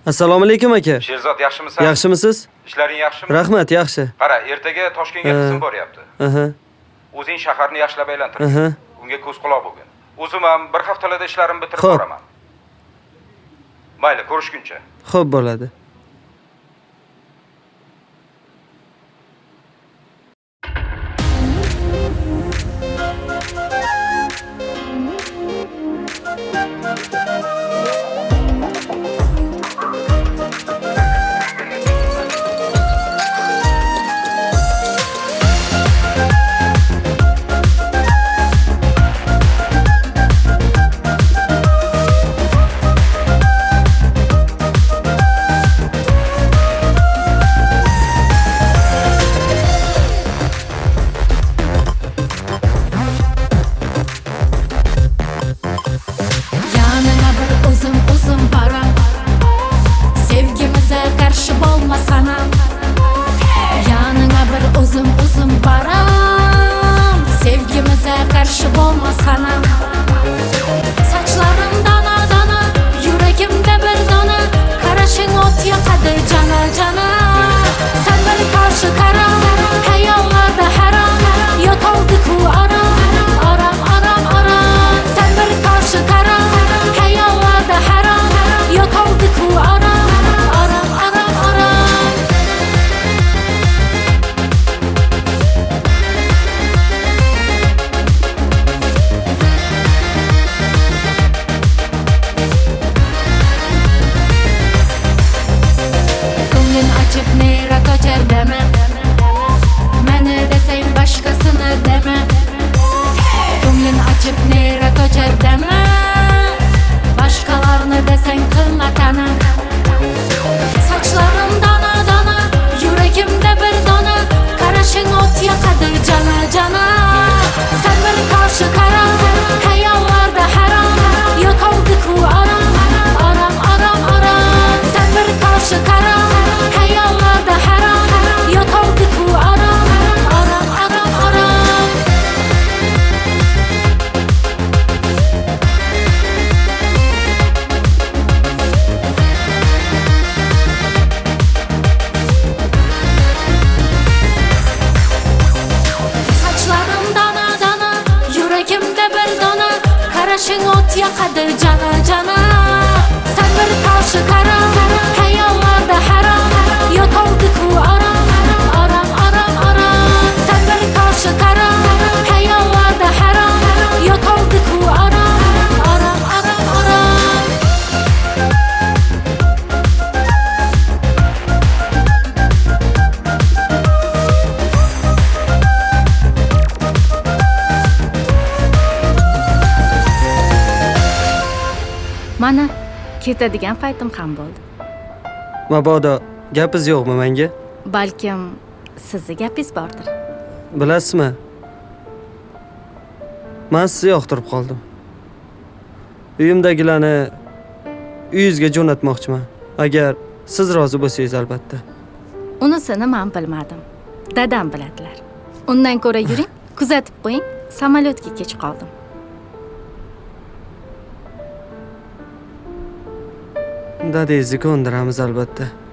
Assalomu alaykum aka. Sherzod, yaxshimisan? Yaxshimisiz? Ishlaring yaxshimi? Rahmat, yaxshi. Qara, ertaga Toshkentga qizim boryapti. Aha. O'zing shaharni yaxshilab aylantir. Aha. Unga ko'z-quloq bo'lgin. O'zim ham bir haftalarda ishlarimni bitirib Xo'p. boraman. Mayli, ko'rishguncha. Xo'p bo'ladi. Yanına bir uzun uzun baram, sevgimize karşı olmasana. Yanına bir uzun uzun baram, sevgimize karşı olmasana. Saçlarım dana dana, yüreğimde bir dana, karışın ot yakadı cana cana. Sen beni karşı kara, hayallarda haram, yok oldu ku aram, aram aram aram. Sen beni karşı kara, hayallarda haram, yok oldu ku aram, aram aram aram. Ko'ngling açıp neyra ko'char deme, meni desang boshqasini deme. Ko'ngling açıp neyra ko'char deme, boshqalarni desang qilmatana. Saçlarım dana dana, yüreğimde bir dona, qarashing ot yoqadi cana cana. Sen bir karşı kara, hayallarda haram, yok oldu ku aram, aram aram aram. Sen bir karşı kara, hayallarda haram, yok oldu ku aram, aram aram aram. Saçlarım dana dana, yüreğimde bir dona, qarashing ot yoqadi cana cana. Sen bir karşı kara, hayallarda haram, yok oldu ku aram, aram aram aram. Sen bir karşı kara, hayallarda haram, yok oldu ku aram, aram aram aram. Mana ketadigan paytim ham bo'ldi. Mabodo gapingiz yo'qmi menga? Balkim sizni gapingiz bordir. Bilasizmi? Men sizni yoqtirib qoldim. Uyimdagilarni uyingizga jo'natmoqchiman. Agar siz rozi bo'lsangiz albatta. Unisini men bilmadim. Dadam biladilar. Undan ko'ra yuring, kuzatib qo'ying. Samolyotga kech qoldim. Dadangizni ko'ndiramiz albatta.